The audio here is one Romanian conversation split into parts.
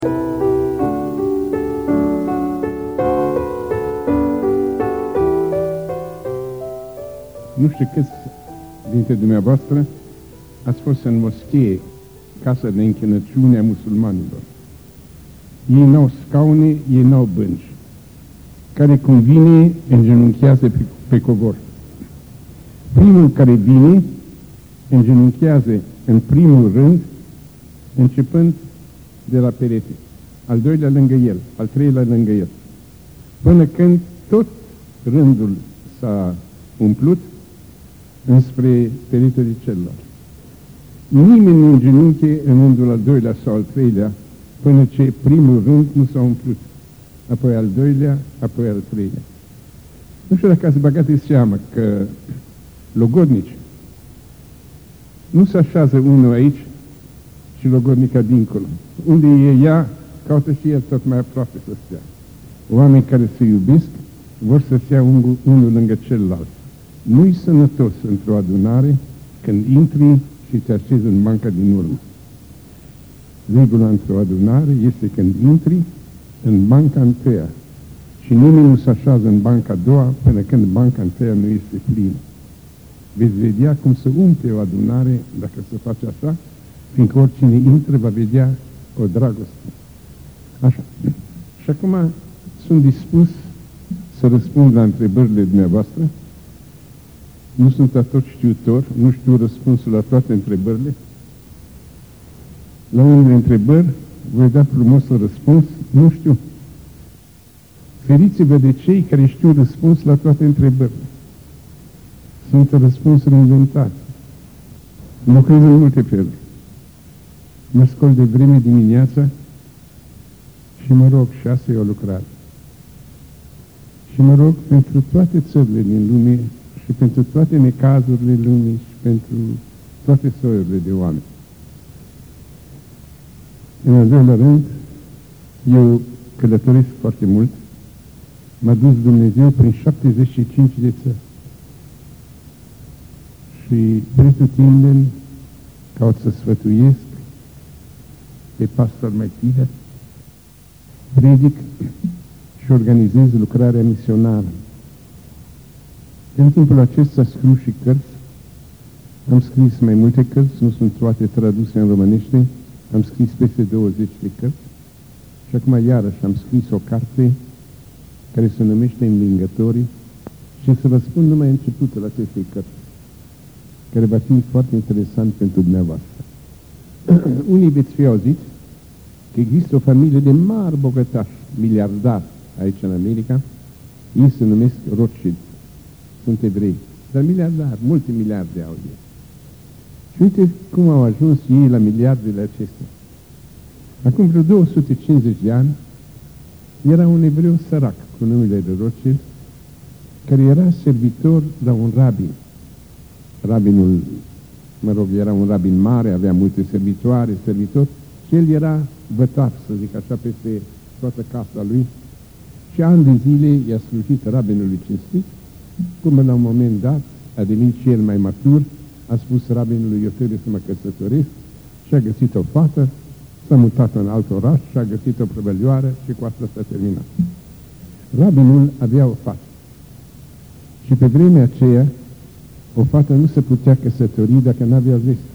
Nu știu câți dintre dumneavoastră ați fost în moschee, casa de închinăciune a musulmanilor. Ei n-au scaune, ei n-au bânci. Care convine, îngenunchează pe covor. Primul care vine, îngenunchează în primul rând, începând de la perete. Al doilea lângă el, al treilea lângă el. Până când tot rândul s-a umplut înspre peretele celălalt. Nimeni nu îngenunche în rândul al doilea sau al treilea până ce primul rând nu s-a umplut. Apoi al doilea, apoi al treilea. Nu știu dacă ați băgat în seamă că logodnici nu se așează unul aici și logodnica dincolo. Unde e ea, caută și el tot mai aproape să stea. Oameni care se iubesc vor să stea unul lângă celălalt. Nu-i sănătos într-o adunare când intri și te așezi în banca din urmă. Regula într-o adunare este când intri în banca întâia și nimeni nu se așează în banca a doua până când banca întâia nu este plină. Veți vedea cum se umple o adunare dacă se face așa, fiindcă oricine intră va vedea o dragoste. Așa. Și acum sunt dispus să răspund la întrebările dumneavoastră. Nu sunt atot știutor, nu știu răspunsul la toate întrebările. La unele întrebări voi da frumos un răspuns, nu știu. Feriți-vă de cei care știu răspuns la toate întrebările. Sunt răspunsuri inventate. Lucrez în multe feluri. Mă scol de vreme dimineața și mă rog 6 o lucrare. Și mă rog pentru toate țările din lume și pentru toate necazurile lumii și pentru toate soiurile de oameni. În al doilea rând, eu călătoresc foarte mult. M-a dus Dumnezeu prin 75 de țări. Și pretutindeni caut să sfătuiesc pe pastor mai tineri, predic și organizez lucrarea misionară. În timpul acesta scriu și cărți. Am scris mai multe cărți, nu sunt toate traduse în românește. Am scris peste 20 de cărți și acum iarăși am scris o carte care se numește Învingătorii și să vă spun numai începutul acestei cărți, care va fi foarte interesant pentru dumneavoastră. Unii veți fi auzit că există o familie de mari bogătași, miliardari aici în America. Ei se numesc Rothschild. Sunt evrei, dar miliardari, multe miliarde au ei. Și uite cum au ajuns ei la miliardele acestea. Acum vreo 250 de ani era un evreu sărac cu numele de Rothschild, care era servitor la un rabin. Rabinul, era un rabin mare, avea multe servitori și el era vătar, să zic așa, peste toată casa lui și ani de zile i-a slujit rabinului cinstit, până la un moment dat a devenit și el mai matur, a spus rabinului: eu trebuie să mă căsătoresc, și a găsit o fată, s-a mutat în alt oraș și a găsit o prăvălioară și cu asta s-a terminat. Rabinul avea o fată și pe vremea aceea o fată nu se putea căsători dacă n-avea zestre.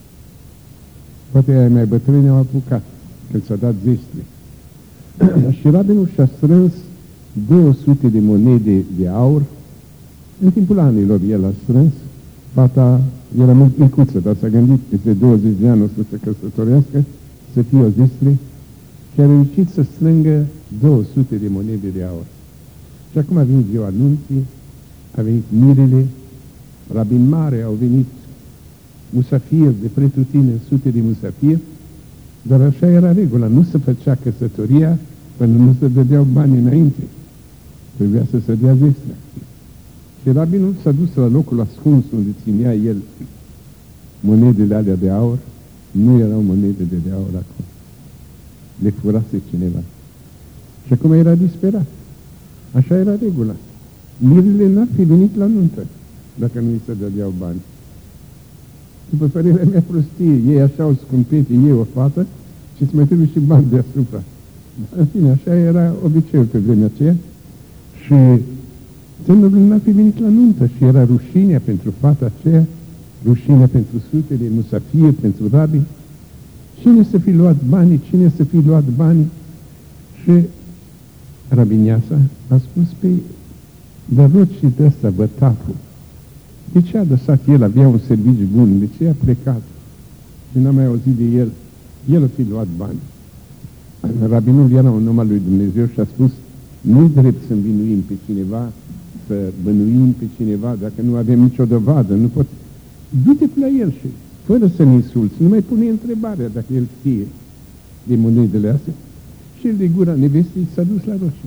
Poate aia mai bătrâni au apucat când s-a dat zestre. Și rabinul și-a strâns 200 de monede de aur. În timpul anilor el a strâns. Fata era mult micuță, dar s-a gândit peste 20 de ani o să se căsătorească, să fie o zestre, și a reușit să strângă 200 de monede de aur. Și acum a venit ziua anunții, a venit mirele, rabin mare, au venit musafiri de pretutine, sute de musafiri, dar așa era regula, nu se făcea căsătoria până nu se dădeau bani înainte. Trebuia să se dea zestrea. Și rabinul s-a dus la locul ascuns unde ținea el monedele alea de aur. Nu erau monedele de aur acolo. Le furase cineva. Și acum era disperat. Așa era regula. Mirele n-ar fi venit la nuntă dacă nu îi se dădeau bani. După părerea mea, prostie. Ei așa au scumpit, ei o fată și îți mai trebuie și bani deasupra. În fine, așa era obiceiul pe vremea aceea. Și semnul n-ar fi venit la nuntă și era rușinea pentru fata aceea, rușinea pentru sutele, musafir, pentru rabi. Cine să fi luat banii, cine să fi luat banii? Și rabiniasa a spus, pe dar rog și de ăsta bătaful. De ce a lăsat el? Avea un serviciu bun, de ce a plecat? Și n-am mai auzit de el. El a fi luat bani. Rabinul era un om al lui Dumnezeu și a spus, nu-i drept să învinuim pe cineva, să bănuim pe cineva, dacă nu avem nicio dovadă, nu pot. Du-te la el și, fără să-l insulți, nu mai pune întrebarea dacă el știe de monedele astea. Și el de gura nevestei s-a dus la roșie.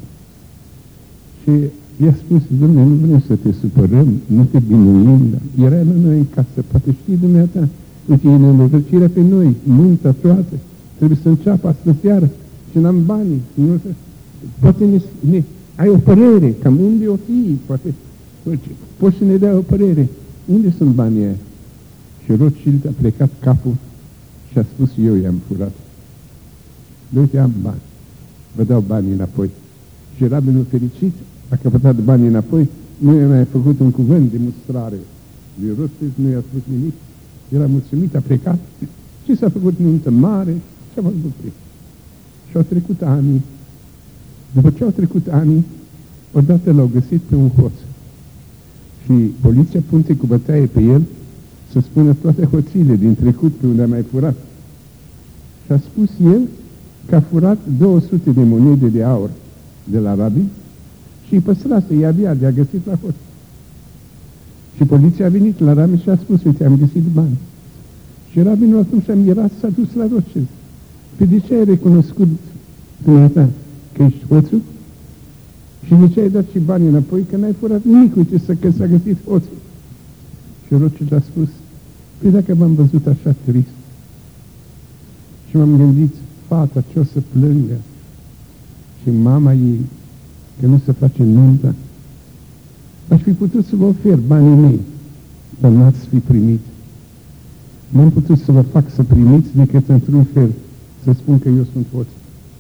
Și i-a spus, Dom'le, nu vrem să te supărăm, nu te binuim, dar era la noi în casă, poate știi dumneata, uite, e nenorocirea pe noi, nunta toată, trebuie să înceapă astă seară și n-am banii. Nu, poate ai o părere, cam unde o fi, poate, poți să ne dea o părere. Unde sunt banii aia? Și Rothschild a plecat capul și a spus, eu i-am furat. Uite, am bani, vă dau banii înapoi. Și rabinul fericit a căpătat banii înapoi, nu i-a mai făcut un cuvânt de mustrare. Lui Rothschild nu i-a spus nimic, era mulțumit, a plecat și s-a făcut nuntă mare și a făcut plec. Și au trecut ani. După ce au trecut ani, odată l-au găsit pe un hoț. Și poliția punte cu bătaie pe el să spună toate hoțiile din trecut pe unde a mai furat. Și a spus el că a furat 200 de monede de aur de la rabi și îi păstrase, i-a găsit la hoț. Și poliția a venit la rabi și a spus, uite, am găsit bani. Și rabinul atunci a mirat, s-a dus la Rothschild. Pe de ce ai recunoscut dumneata că ești hoțul? Și de ce ai dat și banii înapoi? Că n-ai furat nimic, uite, că s-a găsit hoțul. Și Rothschild a spus, păi dacă m-am văzut așa trist și m-am gândit, fata ce o să plângă și mama ei că nu se face nunta, aș fi putut să vă ofer banii mei, dar n-ați fi primit. N-am putut să vă fac să primiți decât într-un fel, să spun că eu sunt hoț.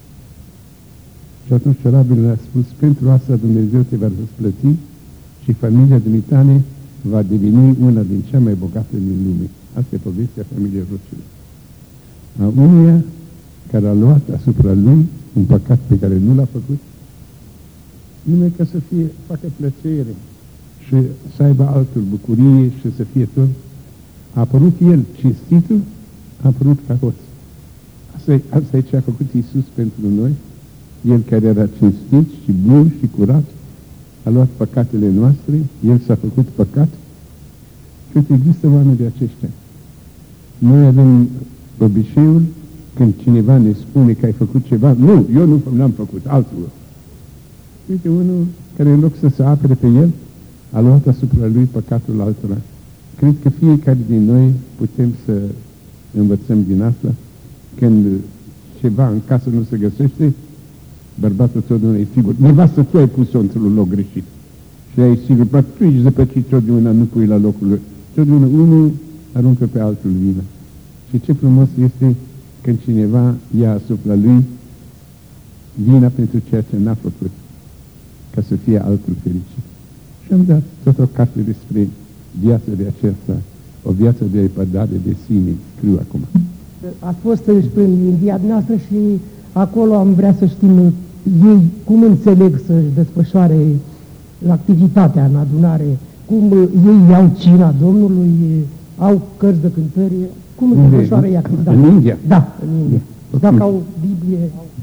Și atunci rabinul a spus, pentru asta Dumnezeu te va răsplăti și familia dumitale va deveni una din cea mai bogată din lume. Asta e povestea familiei Rothschild. A unuia care a luat asupra lui un păcat pe care nu l-a făcut, numai ca să facă plăcere și să aibă altul bucurie și să fie tot. A apărut el cinstitul, a apărut ca hoț. Asta e ce a făcut Iisus pentru noi. El care era cinstit și bun și curat, a luat păcatele noastre, el s-a făcut păcat. Și uite, există oameni de aceștia. Noi avem obiceiul, când cineva ne spune că ai făcut ceva, nu, eu nu l-am făcut, altul. Uite, unul care în loc să se apere pe el, a luat asupra lui păcatul altora. Cred că fiecare din noi putem să învățăm din asta. Când ceva în casă nu se găsește, bărbatul totdeauna e sigur. Nevastă, tu ai pus-o într-un loc greșit. Și ai sigur, dar tu ești zăpăcit, totdeauna nu pui la locul lui. Totdeauna unul aruncă pe altul vină. Și ce frumos este când cineva ia asupra lui vina pentru ceea ce n-a făcut, ca să fie altul fericit. Și am dat tot o carte despre viața de aceasta, o viață de epădare de sine, scriu acum. Ați fost prin India noastră și acolo am vrea să știm ei cum înțeleg să-și desfășoare activitatea în adunare, cum ei iau cina Domnului, au cărți de cântări, cum își desfășoară ei activitatea. În India? Da, în India. Dacă au Biblie...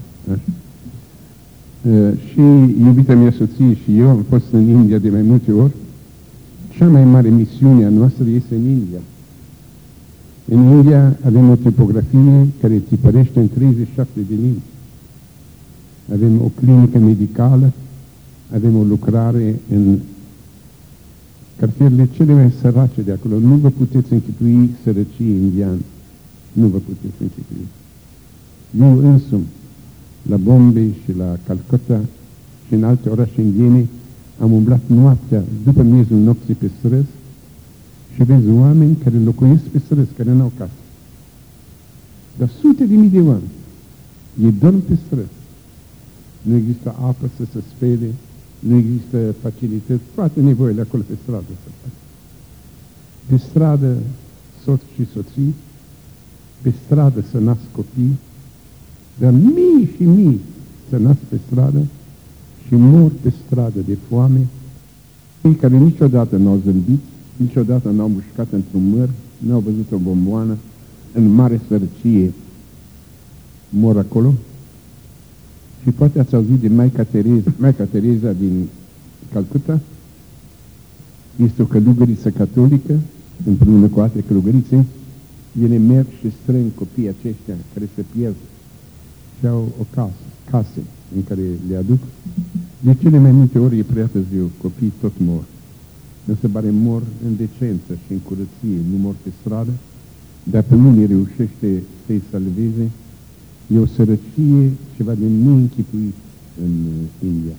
Și iubita mea soție și eu am fost în India de mai multe ori. Cea mai mare misiune a noastră este în India. În India avem o tipografie care tipărește în 37 de limbi. Avem o clinică medicală, avem o lucrare în cartierele cele mai sărace de acolo. Nu vă puteți închipui sărăcie indiană. Nu vă puteți închipui. Eu însumi, la Bombay și la Calcutta și în alte orașe indiene, am umblat noaptea, după miezul nopții pe străzi și vezi oameni care locuiesc pe străzi, care n-au casă. Dar sute de mii de oameni. Ei dorm pe străzi. Nu există apă să se spele, nu există facilități, toate nevoile acolo pe stradă se fac. Pe stradă soț și soții, pe stradă să nasc copii, dar mii și mii să nasc pe stradă și mor pe stradă de foame. Cei care niciodată n-au zâmbit, niciodată n-au mușcat într-un măr, n-au văzut o bomboană, în mare sărăcie mor acolo. Și poate ați auzit de Maica Tereza din Calcuta. Este o călugăriță catolică, împreună cu alte călugărițe. Ele merg și strâng copiii aceștia care se pierd și au o case în care le aduc. De cele mai multe ori e prea târziu, copiii tot mor. Însă bare mor în decență și în curăție, nu mor pe stradă, dar pe unii reușește să-i salveze. E o sărăcie, ceva de neînchipuit în India.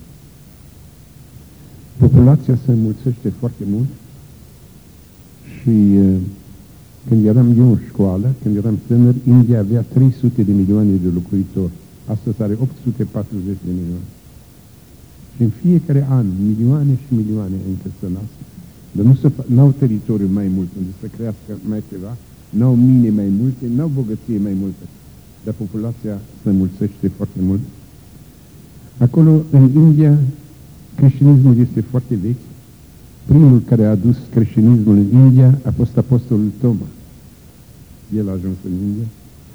Populația se înmulțește foarte mult și când eram eu în școală, când eram tânăr, India avea 300 de milioane de locuitori. Astăzi are 840 de milioane. Și în fiecare an, milioane și milioane încă se nasc. Dar n-au teritoriu mai mult unde să crească mai ceva, n-au mine mai multe, n-au bogăție mai multe. Dar populația se înmulțește foarte mult. Acolo, în India, creștinismul este foarte vechi. Primul care a adus creștinismul în India a fost apostolul Toma. El a ajuns în India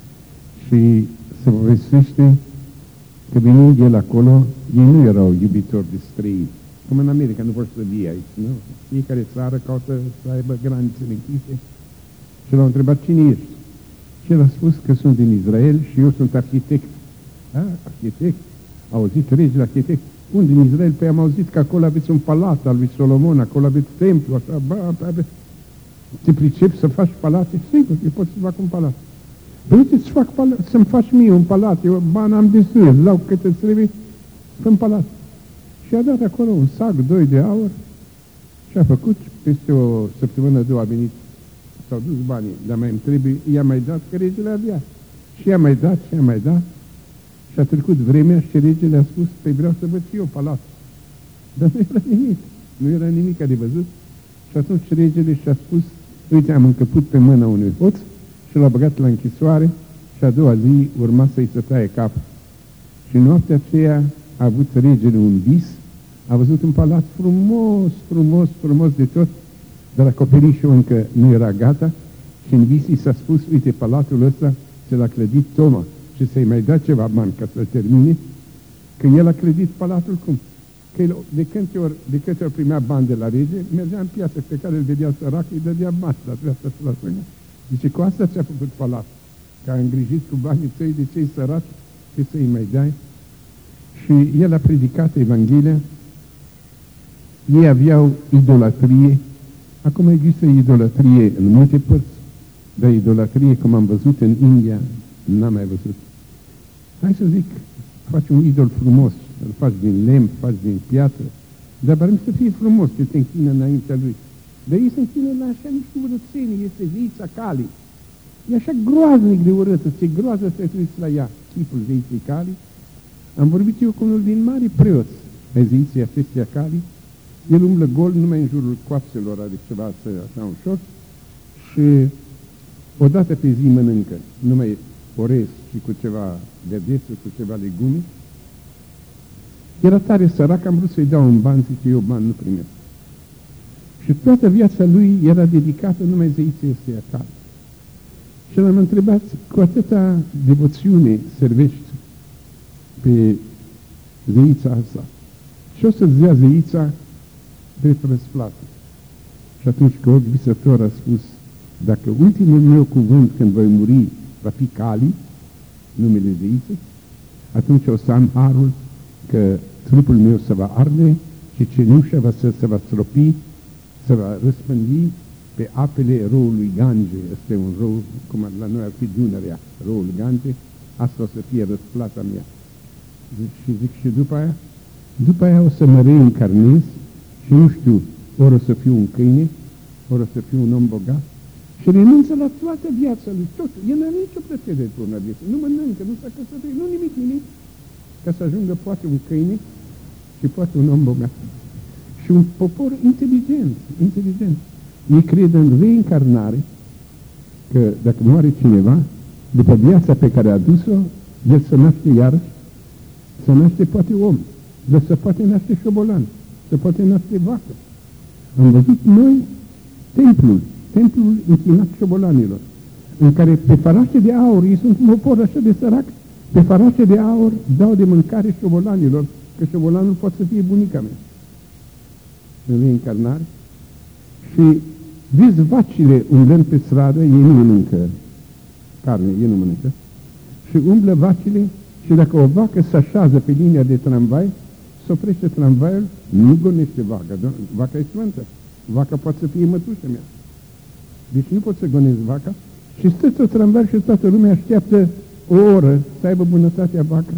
și se povestește că venind el acolo, ei nu erau iubitori de străini. Cum în America, nu vor să vie aici, nu? Fiecare țară caută să aibă granițele închise. Și l-au întrebat, cine ești? Și el a spus că sunt din Israel și eu sunt arhitect. Arhitect? Auzit regele arhitect? Unde din Israel? Păi am auzit că acolo aveți un palat al lui Solomon, acolo aveți templu, așa, te pricepi să faci palate? Sigur, eu pot să fac un palat. Păi uite, să-mi faci mie un palat, eu bani am destul, lau cât îți trebuie, fă-mi palat. Și a dat acolo un sac, 2 de aur și a făcut, peste o săptămână, 2 a venit, s-au dus banii, dar mai îmi trebuie, i-a mai dat, că regele avea. Și i-a mai dat, și i-a mai dat. Și a trecut vremea și regele a spus, păi vreau să văd și eu palat. Dar nu era nimic, nu era nimic de văzut. Și atunci regele și-a spus, uite, am încăput pe mâna unui hoț și l-a băgat la închisoare și a doua zi urma să-i se taie capul. Și noaptea aceea a avut regele un vis, a văzut un palat frumos, frumos, frumos de tot, dar acoperișul încă nu era gata și în vis i s-a spus, uite, palatul ăsta se l-a clădit Toma și să-i mai da ceva bani ca să-l termine, că el a clădit palatul cum? Că el, de câte ori primea bani de la rege, mergea în piață pe care îl vedea sărac, îi dădea bani, dar trebuia să-și la sână. Zice, cu asta ți-a făcut palat, că a îngrijit cu banii tăi de cei săraci și să-i mai dai. Și el a predicat Evanghelia, ei aveau idolatrie, acum există idolatrie în multe părți, dar idolatrie, cum am văzut în India, n-am mai văzut. Hai să zic, faci un idol frumos, îl faci din lemn, faci din piatră, dar vrem să fie frumos, că te închină înaintea lui. Dar ei se închină la așa niște urățenii, este zeița Kali. E așa groaznic de urâtă, ți-e groază să te uiți la ea, chipul zeiței Kali. Am vorbit eu cu unul din mari preoți ai zeiței acestea Kali. El umblă gol numai în jurul coapselor, are ceva așa ușor și odată pe zi mănâncă numai orez și cu ceva verdețuri, cu ceva legume. Era tare sărac, am vrut să-i dau un ban, zice, eu bani nu primesc. Și toată viața lui era dedicată numai zeiței astea Kali. Și l-am întrebat, cu atâta devoțiune servești pe zeița asta, și o să-ți dea zeița drept răsplată. Și atunci că ochi visător a spus, dacă ultimul meu cuvânt când voi muri va fi Kali, numele zeiței, atunci o să am harul că trupul meu se va arde și cenușa se va stropi, se va răspândi pe apele roului Gange. Este un rou, cum la noi ar fi Dunărea, roul Gange, asta o să fie răsplata mea. Și zic, și după aia o să mă reîncarnez și nu știu, ori o să fiu un câine, ori o să fiu un om bogat și renunță la toată viața lui, totul. El nu are nicio plăcere de urmă vieții. Nu mănâncă, nu s-a căsătorit, nu nimic, ca să ajungă poate un câine și poate un om bogat. Și un popor inteligent. Ei cred în reîncarnare, că dacă nu are cineva, după viața pe care a dus-o, el se naște iarăși, se naște poate om, dar se poate naște șobolan, se poate naște vacă. Am văzut noi templul închinat șobolanilor, în care pe farașe de aur, ei sunt un popor așa de sărac, pe farașe de aur dau de mâncare șobolanilor, că șobolanul poate să fie bunica mea. În reîncarnare. Și vezi vacile umblând pe stradă, ei nu mănâncă carne, ei nu mănâncă, și umblă vacile și dacă o vacă se așează pe linia de tramvai, se oprește tramvaiul, nu gonește vaca, vaca e sfântă, vaca poate să fie mătușa mea. Deci nu pot să gonesc vaca și stă tot tramvaiul și toată lumea așteaptă o oră să aibă bunătatea vaca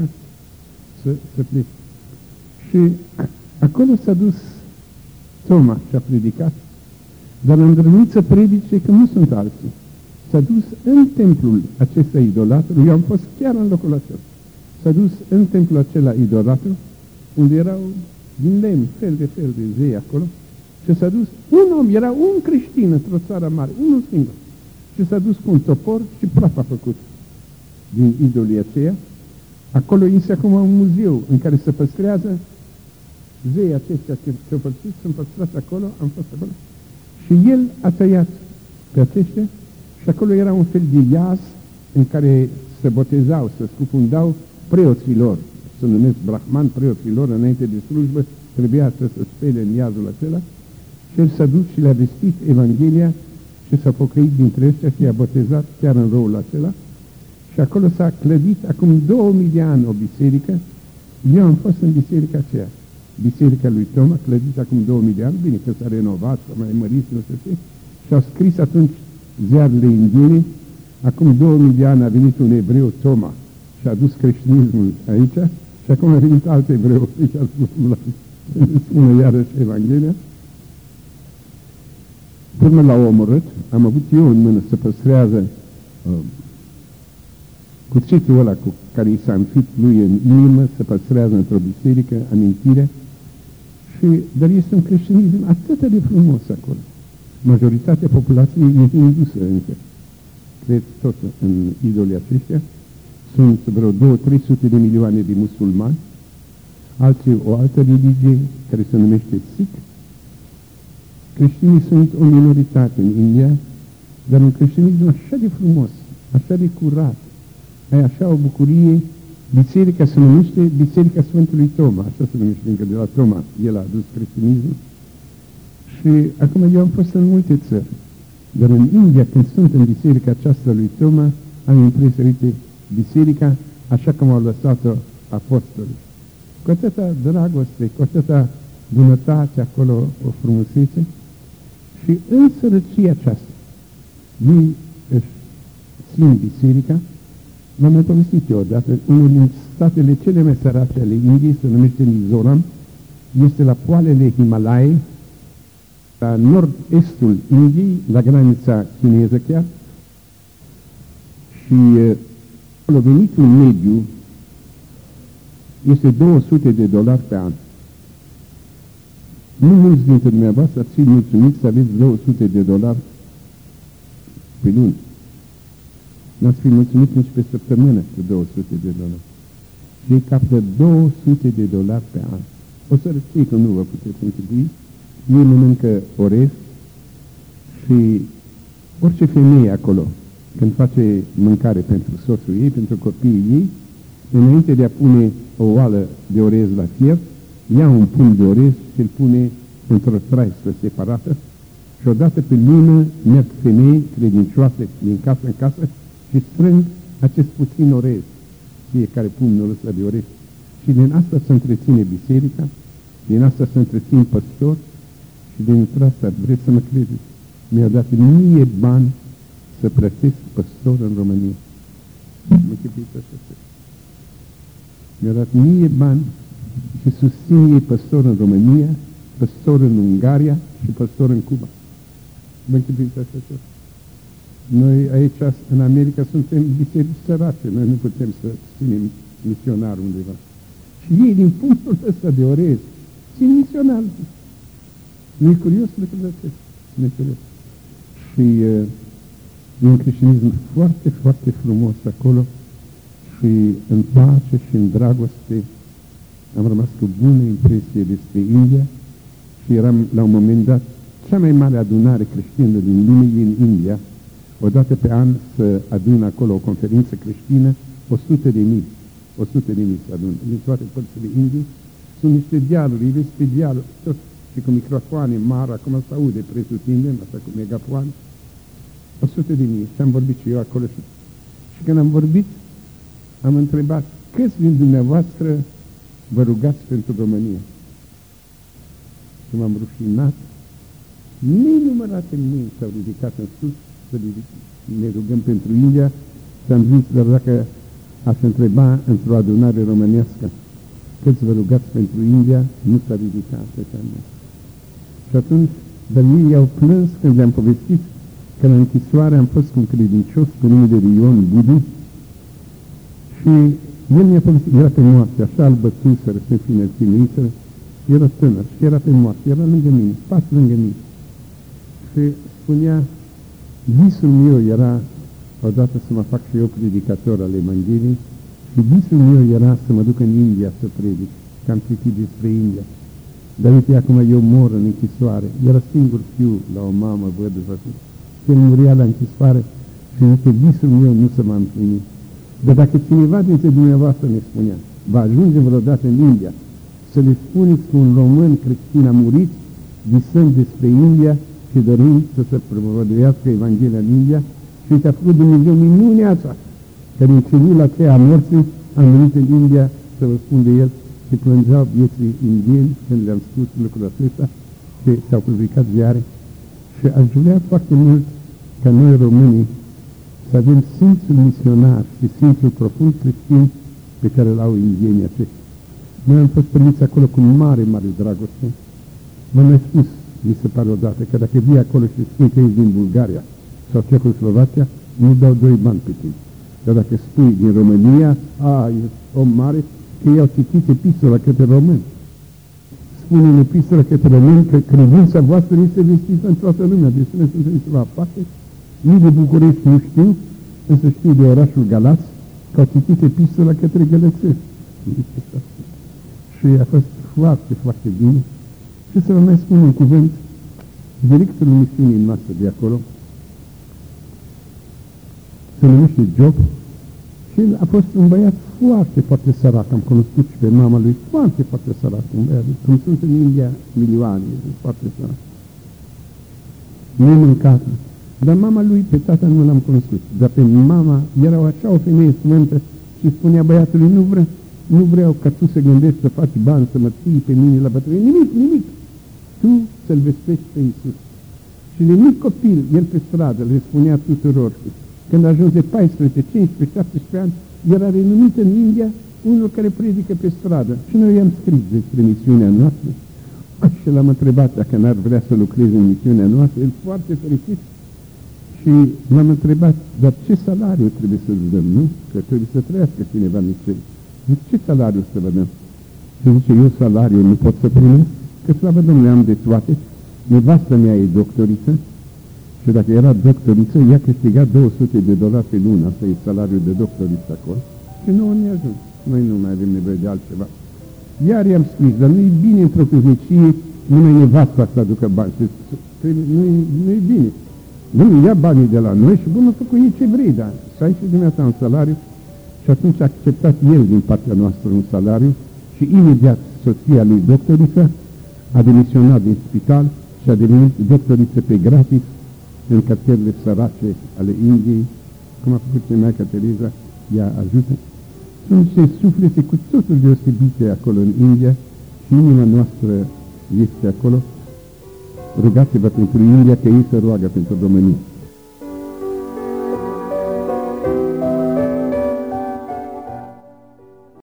să plece. Și acolo s-a dus Toma și a predicat, dar a îndrăznit să predice că nu sunt alții. S-a dus în templul acesta idolatru, eu am fost chiar în locul acela. S-a dus în templul acela idolatru, unde erau din lemn, fel de zei acolo, și s-a dus un om, era un creștin într-o țară mare, unul singur, și s-a dus cu un topor și praf a făcut din idolii aceia. Acolo este acum un muzeu în care se păstrează zeii aceștia ce-au părțit, sunt păstrați acolo, am fost acolo. Și el a tăiat pe aceștia și acolo era un fel de iaz în care se botezau, se scufundau preoții lor, se numesc brahman, preoții lor, înainte de slujbă, trebuia să se spele în iazul acela. Și el s-a dus și le-a vestit Evanghelia și s-a pocăit dintre ăștia și i-a botezat chiar în roul acela. Și acolo s-a clădit acum 2000 de ani o biserică. Eu am fost în biserica aceea. Biserica lui Toma, clădită acum 2000 de ani, bine că s-a renovat, s-a mai mărit, nu știu ce, și au scris atunci ziarele indiene, acum 2000 de ani a venit un evreu, Toma, și a dus creștinismul aici, și acum a venit alt evreu, și a spune iarăși Evanghelia. Până l-au omorât, am avut eu în mână să păstrează cuțitul ăla cu care i s-a înfipt lui în inimă, se păstrează într-o biserică, amintire, dar este un creștinism atât de frumos acolo. Majoritatea populației e hindusă încă. Cred tot în idolii aceștia. Sunt vreo 200-300 de milioane de musulmani, alții o altă religie care se numește Sikh. Creștinii sunt o minoritate în India, dar un creștinism așa de frumos, așa de curat, ai așa o bucurie. Biserica se numește Biserica Sfântului Toma, așa se numește încă de la Toma, el a adus creștinismul. Și acum eu am fost în multe țări, dar în India, când sunt în biserica aceasta lui Toma, am impresia, uite, biserica așa cum au lăsat-o apostolii. Cu atâta dragoste, cu atâta bunătate acolo, o frumusețe. Și în sărăcia aceasta, ei își țin biserica. M-am mai povestit eu odată, unul din statele cele mai sărace ale Indiei, se numește Mizoram, este la poalele Himalaiei, la nord-estul Indiei, la granița chineză chiar, și acolo venitul mediu este $200 pe an. Nu mulți dintre dumneavoastră ați fi mulțumiți să aveți $200 pe lună. N-ați fi mulțumit nici pe săptămână cu $200. Și ei captă $200 pe an. O să răspui că nu vă puteți închipui. Ei mănâncă orez și orice femeie acolo, când face mâncare pentru soțul ei, pentru copiii ei, înainte de a pune o oală de orez la fiert, ia un pumn de orez și îl pune într-o traistă separată și odată pe lună merg femei credincioase din casă în casă și strâng acest puțin orez, fiecare pumnul ăsta de orez. Și din asta se întreține biserica, din asta se întrețin păstori și din asta, vreți să mă credeți, mi-a dat 1000 bani să plătesc păstor în România. Mă chipuiți așa. Mi-a dat 1000 bani și susțin ei păstor în România, păstor în Ungaria și păstor în Cuba. Mă chipuiți așa. Noi aici, în America, suntem biserici sărace, noi nu putem să ținem misionar undeva. Și ei, din punctul ăsta de orez, țin misionar. Nu-i curios lucrul acesta? Nu-i curios. Și e un creștinism foarte, foarte frumos acolo și în pace și în dragoste. Am rămas cu bună impresie despre India și eram la un moment dat cea mai mare adunare creștină din lume în India. Odată pe an să adună acolo o conferință creștină, 100.000 se adună din toate părțile Indiei. Sunt niște dealuri, îi vezi pe dealuri, tot și cu microfoane mari, acum se aude pretutindeni, asta cu megafoane. 100.000 și am vorbit și eu acolo și când am vorbit, am întrebat, câți din dumneavoastră vă rugați pentru România? Și m-am rușinat, nenumărate mâini s-au ridicat în sus, să ne rugăm pentru India și am zis, dar dacă aș întreba într-o adunare românească, câți vă rugați pentru India, nu s-a ridicat atâtea mâini. Și atunci, dar ei i-au plâns când le-am povestit că la închisoare am fost cu un credincios cu nume de Rion Budu și el mi-a povestit, era pe moarte, așa îl bătuseră, în fine, îl chinuiseră, era tânăr și era pe moarte, era lângă mine, pas lângă mine. Și spunea, visul meu era odată să mă fac și eu predicator al Evangheliei și visul meu era să mă duc în India să predic, că am citit despre India. Dar uite, acum eu mor în închisoare. Era singur fiu la o mamă văduvă. El muria la închisoare și zice, visul meu nu se m-a împlinit. Dar dacă cineva dintre dumneavoastră ne spunea, va ajunge vreodată în India, să le spuneți că un român creștin a murit, visând despre India și dorind să se propovăduiască Evanghelia în India, și uite, a făcut Dumnezeu minunea aceasta, că din celula aceea a morții am venit în India să vă spun de el și plângeau vieții indieni când le-am spus lucrul acesta și s-au publicat ziare. Și aș vrea foarte mult ca noi românii să avem simțul misionar și simțul profund creștin pe care îl au indienii aceștia. Noi am fost primiți acolo cu mare, mare dragoste. M-am mai spus, mi se pare odată, că dacă vii acolo și spui că ești din Bulgaria sau Cehoslovacia, nu dau 2 bani pe tine. Dar dacă spui din România, ești om mare, că ei au citit epistola către români. Spune în epistola către români că credința voastră este vestită în toată lumea, deci nu suntem ceva aparte. Nici de București nu știu, însă știu de orașul Galați, că au citit epistola către gălățești. Și a fost foarte, foarte bine. Și să vă mai spun un cuvânt, directorul misiunii noastre de acolo, se numește Job, și el a fost un băiat foarte, foarte sărac. Am cunoscut și pe mama lui, foarte, foarte sărac, un băiat, cum sunt în India milioane, foarte sărac. Nu mâncat. Dar mama lui, pe tata nu l-am cunoscut. Dar pe mama era așa o femeie sfântă și spunea băiatului, nu vreau ca tu să gândești să faci bani, să mă ții pe mine la bătrânie. Nimic. Tu să-L vestești pe Iisus. Și de mic copil, el pe stradă, le spunea tuturor, când ajunge de 14, 15, 17 ani, era renumit în India unul care predică pe stradă. Și noi i-am scris despre misiunea noastră și l-am întrebat dacă n-ar vrea să lucreze în misiunea noastră. El foarte fericit. Și l-am întrebat, dar ce salariu trebuie să-ți dăm, nu? Că trebuie să trăiască cineva nici ce salariu să vă dăm? Și zice, eu salariu nu pot să primesc, că slavă Domnului am de toate. Nevastă mea e doctoriță și dacă era doctoriță, ea câștiga $200 pe lună, asta e salariul de doctoriță acolo. Și nouă ne ajung. Noi nu mai avem nevoie de altceva. Iar i-am scris, dar nu-i bine într-o căsnicie, numai nevasta să aducă bani. Nu-i bine. Nu, ia banii de la noi și bună făcut ei ce vrei, dar să ai și dumneata un salariu. Și atunci a acceptat el din partea noastră un salariu și imediat soția lui doctoriță a demisionat din spital și a devenit doctoriță pe gratis în cartierele sărace ale Indiei, cum a făcut Maica Tereza, ea ajută. Sunt niște suflete cu totul deosebite acolo în India și inima noastră este acolo. Rugați-vă pentru India, că ei se roagă pentru România.